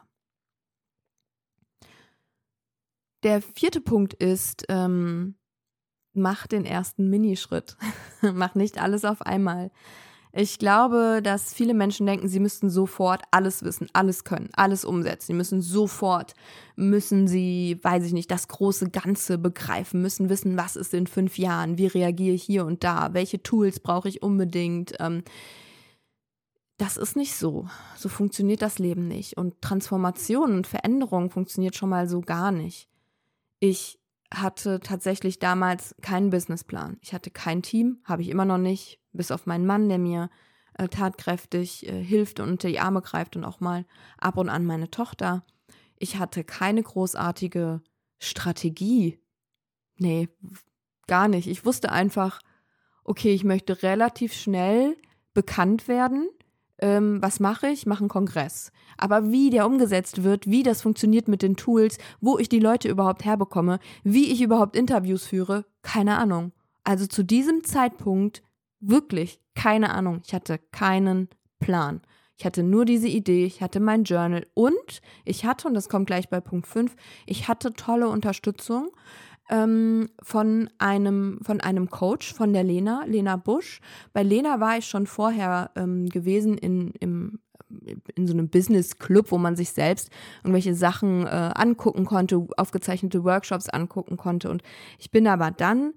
Der 4. Punkt ist, mach den ersten Minischritt. Mach nicht alles auf einmal. Ich glaube, dass viele Menschen denken, sie müssten sofort alles wissen, alles können, alles umsetzen. Müssen sie, weiß ich nicht, das große Ganze begreifen, müssen wissen, was ist in 5 Jahren, wie reagiere ich hier und da, welche Tools brauche ich unbedingt. Das ist nicht so. So funktioniert das Leben nicht. Und Transformation und Veränderung funktioniert schon mal so gar nicht. Ich hatte tatsächlich damals keinen Businessplan. Ich hatte kein Team, habe ich immer noch nicht, bis auf meinen Mann, der mir tatkräftig hilft und unter die Arme greift und auch mal ab und an meine Tochter. Ich hatte keine großartige Strategie. Nee, gar nicht. Ich wusste einfach, okay, ich möchte relativ schnell bekannt werden, was mache ich? Mache einen Kongress. Aber wie der umgesetzt wird, wie das funktioniert mit den Tools, wo ich die Leute überhaupt herbekomme, wie ich überhaupt Interviews führe, keine Ahnung. Also zu diesem Zeitpunkt wirklich keine Ahnung. Ich hatte keinen Plan. Ich hatte nur diese Idee, ich hatte mein Journal und ich hatte, und das kommt gleich bei Punkt 5, ich hatte tolle Unterstützung von einem Coach, von der Lena Busch. Bei Lena war ich schon vorher gewesen in so einem Business-Club, wo man sich selbst irgendwelche Sachen angucken konnte, aufgezeichnete Workshops angucken konnte. Und ich bin aber dann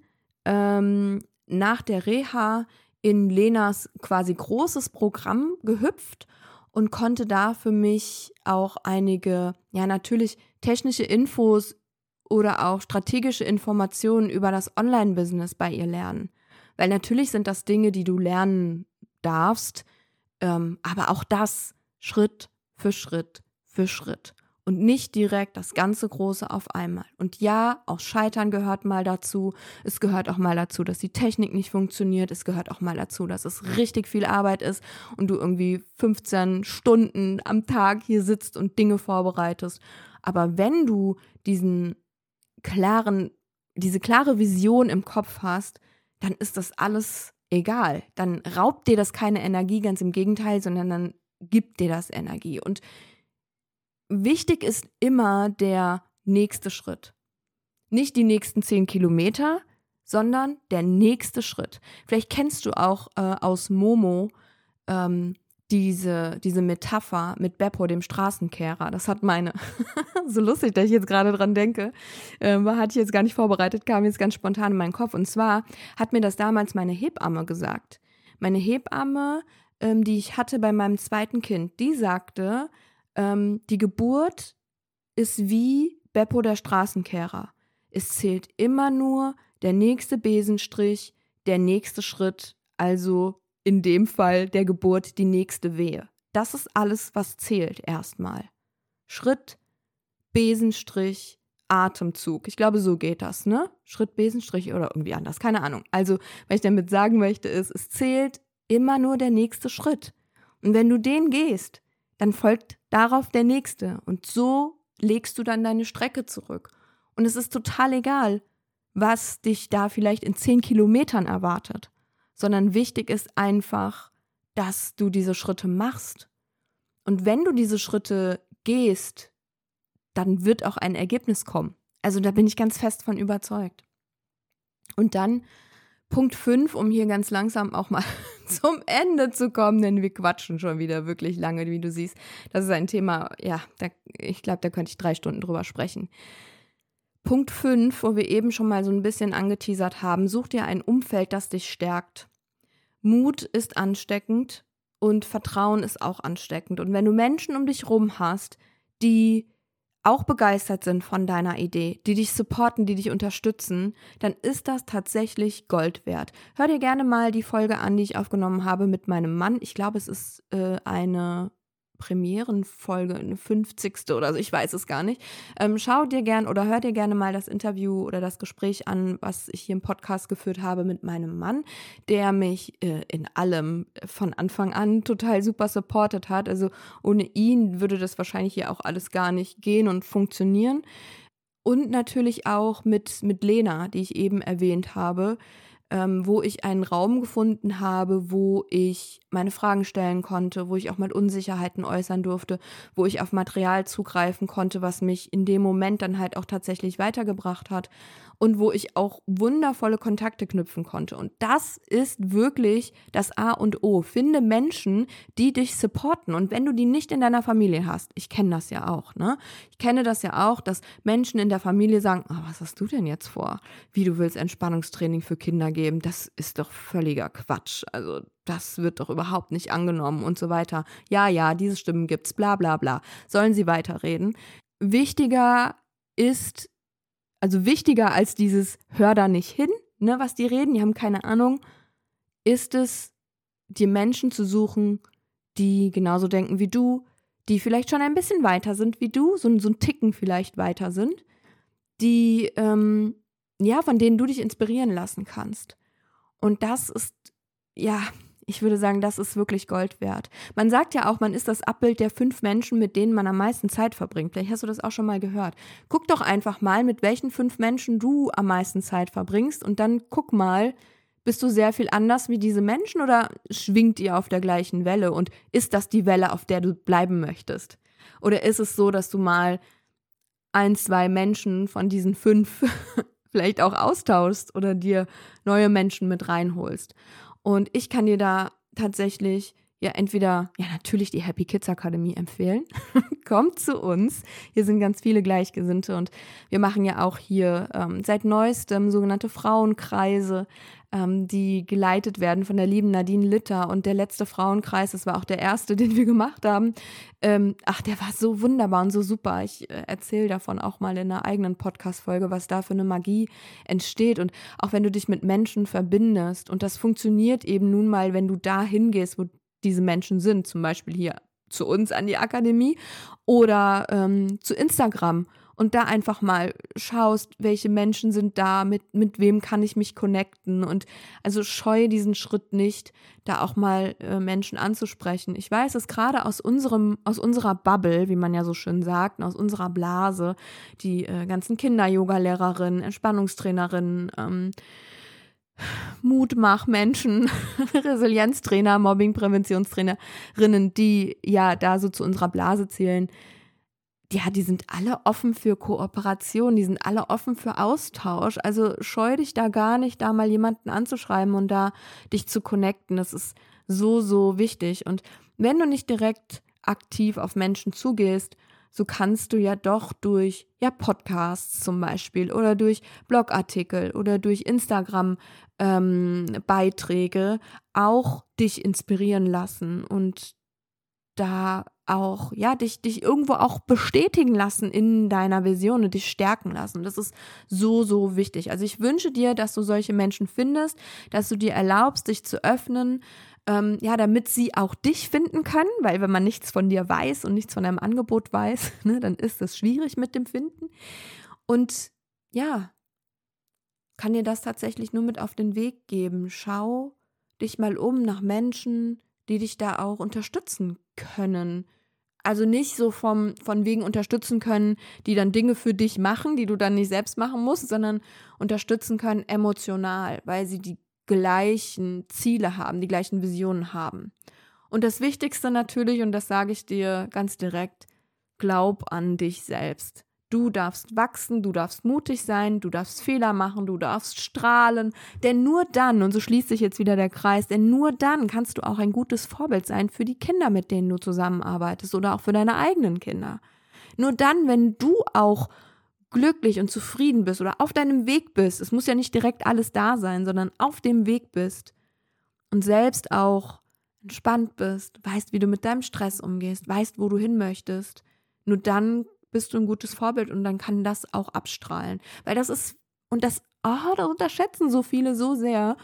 nach der Reha in Lenas quasi großes Programm gehüpft und konnte da für mich auch einige, ja natürlich technische Infos oder auch strategische Informationen über das Online-Business bei ihr lernen. Weil natürlich sind das Dinge, die du lernen darfst, aber auch das Schritt für Schritt für Schritt. Und nicht direkt das ganze Große auf einmal. Und ja, auch Scheitern gehört mal dazu. Es gehört auch mal dazu, dass die Technik nicht funktioniert. Es gehört auch mal dazu, dass es richtig viel Arbeit ist und du irgendwie 15 Stunden am Tag hier sitzt und Dinge vorbereitest. Aber wenn du diese klare Vision im Kopf hast, dann ist das alles egal. Dann raubt dir das keine Energie, ganz im Gegenteil, sondern dann gibt dir das Energie. Und wichtig ist immer der nächste Schritt. Nicht die nächsten 10 Kilometer, sondern der nächste Schritt. Vielleicht kennst du auch aus Momo diese Metapher mit Beppo, dem Straßenkehrer. Das hat so lustig, dass ich jetzt gerade dran denke, hatte ich jetzt gar nicht vorbereitet, kam jetzt ganz spontan in meinen Kopf. Und zwar hat mir das damals meine Hebamme gesagt. Meine Hebamme, die ich hatte bei meinem zweiten Kind, die sagte, die Geburt ist wie Beppo, der Straßenkehrer. Es zählt immer nur der nächste Besenstrich, der nächste Schritt, also in dem Fall der Geburt die nächste Wehe. Das ist alles, was zählt erstmal. Schritt, Besenstrich, Atemzug. Ich glaube, so geht das, ne? Schritt, Besenstrich oder irgendwie anders, keine Ahnung. Also, was ich damit sagen möchte, ist, es zählt immer nur der nächste Schritt. Und wenn du den gehst, dann folgt darauf der nächste. Und so legst du dann deine Strecke zurück. Und es ist total egal, was dich da vielleicht in 10 Kilometern erwartet. Sondern wichtig ist einfach, dass du diese Schritte machst. Und wenn du diese Schritte gehst, dann wird auch ein Ergebnis kommen. Also da bin ich ganz fest von überzeugt. Und dann Punkt 5, um hier ganz langsam auch mal zum Ende zu kommen, denn wir quatschen schon wieder wirklich lange, wie du siehst. Das ist ein Thema, ja, ich glaube, da könnte ich 3 Stunden drüber sprechen. Punkt 5, wo wir eben schon mal so ein bisschen angeteasert haben, such dir ein Umfeld, das dich stärkt. Mut ist ansteckend und Vertrauen ist auch ansteckend. Und wenn du Menschen um dich rum hast, die auch begeistert sind von deiner Idee, die dich supporten, die dich unterstützen, dann ist das tatsächlich Gold wert. Hör dir gerne mal die Folge an, die ich aufgenommen habe mit meinem Mann. Ich glaube, es ist eine Premierenfolge, eine 50. oder so, ich weiß es gar nicht. Schau dir gern oder hör dir gerne mal das Interview oder das Gespräch an, was ich hier im Podcast geführt habe mit meinem Mann, der mich in allem von Anfang an total super supportet hat. Also ohne ihn würde das wahrscheinlich hier auch alles gar nicht gehen und funktionieren. Und natürlich auch mit Lena, die ich eben erwähnt habe, wo ich einen Raum gefunden habe, wo ich meine Fragen stellen konnte, wo ich auch mal Unsicherheiten äußern durfte, wo ich auf Material zugreifen konnte, was mich in dem Moment dann halt auch tatsächlich weitergebracht hat und wo ich auch wundervolle Kontakte knüpfen konnte. Und das ist wirklich das A und O. Finde Menschen, die dich supporten. Und wenn du die nicht in deiner Familie hast, ich kenne das ja auch, ne? Ich kenne das ja auch, dass Menschen in der Familie sagen, was hast du denn jetzt vor? Wie, du willst Entspannungstraining für Kinder geben? Das ist doch völliger Quatsch. Also das wird doch überhaupt nicht angenommen und so weiter. Ja, diese Stimmen gibt's, bla bla bla. Sollen sie weiterreden? Wichtiger als dieses hör da nicht hin, ne, was die reden, die haben keine Ahnung, ist es, dir Menschen zu suchen, die genauso denken wie du, die vielleicht schon ein bisschen weiter sind wie du, so ein Ticken vielleicht weiter sind, die, von denen du dich inspirieren lassen kannst. Und das ist, Ich würde sagen, das ist wirklich Gold wert. Man sagt ja auch, man ist das Abbild der 5 Menschen, mit denen man am meisten Zeit verbringt. Vielleicht hast du das auch schon mal gehört. Guck doch einfach mal, mit welchen 5 Menschen du am meisten Zeit verbringst und dann guck mal, bist du sehr viel anders wie diese Menschen oder schwingt ihr auf der gleichen Welle und ist das die Welle, auf der du bleiben möchtest? Oder ist es so, dass du mal 1, 2 Menschen von diesen 5 vielleicht auch austauschst oder dir neue Menschen mit reinholst? Und ich kann dir da tatsächlich ja entweder, ja natürlich die Happy Kids Akademie empfehlen. Kommt zu uns. Hier sind ganz viele Gleichgesinnte und wir machen ja auch hier seit neuestem sogenannte Frauenkreise, die geleitet werden von der lieben Nadine Litter. Und der letzte Frauenkreis, das war auch der erste, den wir gemacht haben. Der war so wunderbar und so super. Ich erzähle davon auch mal in einer eigenen Podcast-Folge, was da für eine Magie entsteht. Und auch wenn du dich mit Menschen verbindest und das funktioniert eben nun mal, wenn du da hingehst, wo diese Menschen sind, zum Beispiel hier zu uns an die Akademie oder zu Instagram und da einfach mal schaust, welche Menschen sind da, mit wem kann ich mich connecten und also scheue diesen Schritt nicht, da auch mal Menschen anzusprechen. Ich weiß es gerade aus unserer Bubble, wie man ja so schön sagt, aus unserer Blase, die ganzen Kinder-Yoga-Lehrerinnen, Entspannungstrainerinnen, Mutmachmenschen, Resilienztrainer, Mobbing-Präventionstrainerinnen, die ja da so zu unserer Blase zählen, ja, die sind alle offen für Kooperation, die sind alle offen für Austausch. Also scheu dich da gar nicht, da mal jemanden anzuschreiben und da dich zu connecten. Das ist so, so wichtig. Und wenn du nicht direkt aktiv auf Menschen zugehst, so kannst du ja doch durch Podcasts zum Beispiel oder durch Blogartikel oder durch Instagram Beiträge auch dich inspirieren lassen und da auch, dich irgendwo auch bestätigen lassen in deiner Vision und dich stärken lassen. Das ist so, so wichtig. Also ich wünsche dir, dass du solche Menschen findest, dass du dir erlaubst, dich zu öffnen, damit sie auch dich finden können, weil wenn man nichts von dir weiß und nichts von deinem Angebot weiß, ne, dann ist es schwierig mit dem Finden. Und ja, kann dir das tatsächlich nur mit auf den Weg geben. Schau dich mal um nach Menschen, die dich da auch unterstützen können. Also nicht so von wegen unterstützen können, die dann Dinge für dich machen, die du dann nicht selbst machen musst, sondern unterstützen können emotional, weil sie die gleichen Ziele haben, die gleichen Visionen haben. Und das Wichtigste natürlich, und das sage ich dir ganz direkt, glaub an dich selbst. Du darfst wachsen, du darfst mutig sein, du darfst Fehler machen, du darfst strahlen, denn nur dann, und so schließt sich jetzt wieder der Kreis, denn nur dann kannst du auch ein gutes Vorbild sein für die Kinder, mit denen du zusammenarbeitest oder auch für deine eigenen Kinder. Nur dann, wenn du auch glücklich und zufrieden bist oder auf deinem Weg bist, es muss ja nicht direkt alles da sein, sondern auf dem Weg bist und selbst auch entspannt bist, weißt, wie du mit deinem Stress umgehst, weißt, wo du hin möchtest, nur dann bist du ein gutes Vorbild und dann kann das auch abstrahlen. Weil das ist, und das unterschätzen so viele so sehr,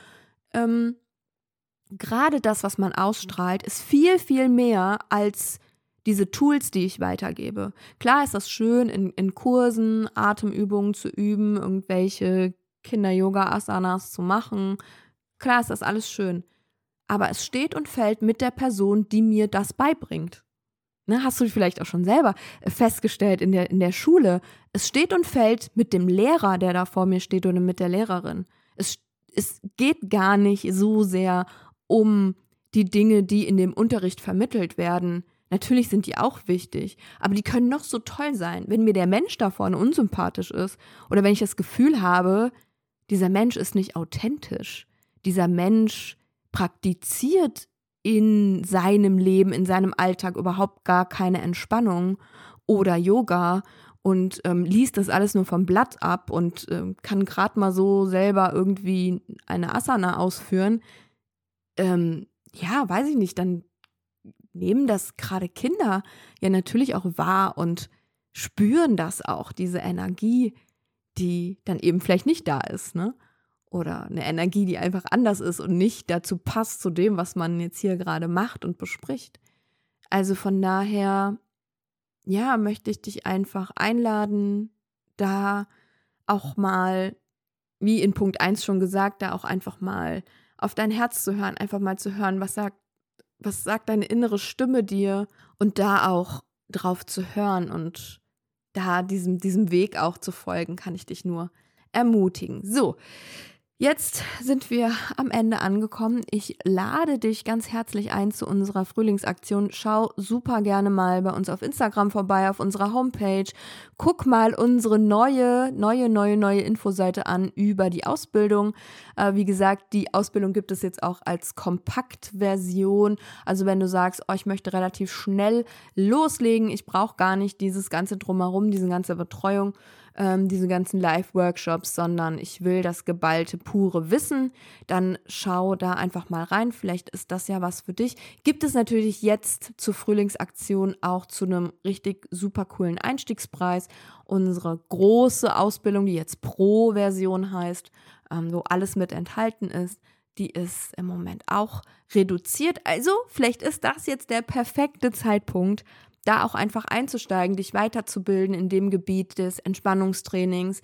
gerade das, was man ausstrahlt, ist viel, viel mehr als diese Tools, die ich weitergebe. Klar ist das schön, in Kursen Atemübungen zu üben, irgendwelche Kinder-Yoga-Asanas zu machen. Klar ist das alles schön. Aber es steht und fällt mit der Person, die mir das beibringt. Ne, hast du vielleicht auch schon selber festgestellt in der Schule, es steht und fällt mit dem Lehrer, der da vor mir steht oder mit der Lehrerin. Es geht gar nicht so sehr um die Dinge, die in dem Unterricht vermittelt werden. Natürlich sind die auch wichtig, aber die können noch so toll sein. Wenn mir der Mensch da vorne unsympathisch ist oder wenn ich das Gefühl habe, dieser Mensch ist nicht authentisch, dieser Mensch praktiziert in seinem Leben, in seinem Alltag überhaupt gar keine Entspannung oder Yoga und liest das alles nur vom Blatt ab und kann gerade mal so selber irgendwie eine Asana ausführen, weiß ich nicht, dann nehmen das gerade Kinder ja natürlich auch wahr und spüren das auch, diese Energie, die dann eben vielleicht nicht da ist, ne? Oder eine Energie, die einfach anders ist und nicht dazu passt, zu dem, was man jetzt hier gerade macht und bespricht. Also von daher, möchte ich dich einfach einladen, da auch mal, wie in Punkt 1 schon gesagt, da auch einfach mal auf dein Herz zu hören, einfach mal zu hören, was sagt deine innere Stimme dir und da auch drauf zu hören und da diesem Weg auch zu folgen, kann ich dich nur ermutigen. So, jetzt sind wir am Ende angekommen. Ich lade dich ganz herzlich ein zu unserer Frühlingsaktion. Schau super gerne mal bei uns auf Instagram vorbei, auf unserer Homepage. Guck mal unsere neue Infoseite an über die Ausbildung. Wie gesagt, die Ausbildung gibt es jetzt auch als Kompaktversion. Also wenn du sagst, ich möchte relativ schnell loslegen, ich brauche gar nicht dieses ganze Drumherum, diese ganze Betreuung, diese ganzen Live-Workshops, sondern ich will das geballte, pure Wissen, dann schau da einfach mal rein. Vielleicht ist das ja was für dich. Gibt es natürlich jetzt zur Frühlingsaktion auch zu einem richtig super coolen Einstiegspreis unsere große Ausbildung, die jetzt Pro-Version heißt, wo alles mit enthalten ist. Die ist im Moment auch reduziert. Also vielleicht ist das jetzt der perfekte Zeitpunkt, da auch einfach einzusteigen, dich weiterzubilden in dem Gebiet des Entspannungstrainings,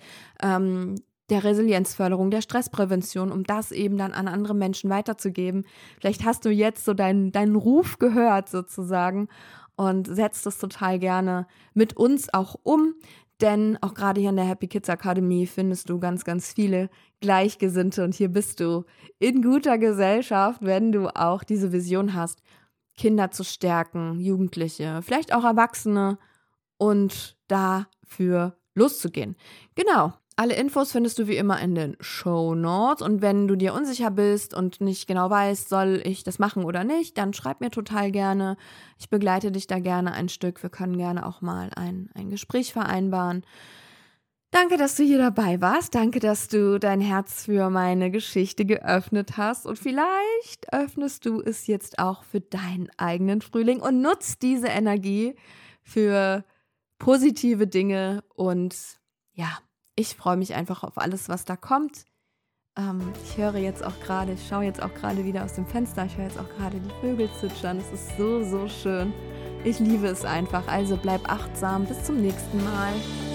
der Resilienzförderung, der Stressprävention, um das eben dann an andere Menschen weiterzugeben. Vielleicht hast du jetzt so deinen Ruf gehört sozusagen und setzt es total gerne mit uns auch um, denn auch gerade hier in der Happy Kids Akademie findest du ganz, ganz viele Gleichgesinnte und hier bist du in guter Gesellschaft, wenn du auch diese Vision hast, Kinder zu stärken, Jugendliche, vielleicht auch Erwachsene und dafür loszugehen. Genau, alle Infos findest du wie immer in den Shownotes und wenn du dir unsicher bist und nicht genau weißt, soll ich das machen oder nicht, dann schreib mir total gerne. Ich begleite dich da gerne ein Stück. Wir können gerne auch mal ein Gespräch vereinbaren. Danke, dass du hier dabei warst. Danke, dass du dein Herz für meine Geschichte geöffnet hast. Und vielleicht öffnest du es jetzt auch für deinen eigenen Frühling und nutzt diese Energie für positive Dinge. Und ja, ich freue mich einfach auf alles, was da kommt. Ich schaue jetzt auch gerade wieder aus dem Fenster. Ich höre jetzt auch gerade die Vögel zwitschern. Es ist so, so schön. Ich liebe es einfach. Also bleib achtsam. Bis zum nächsten Mal.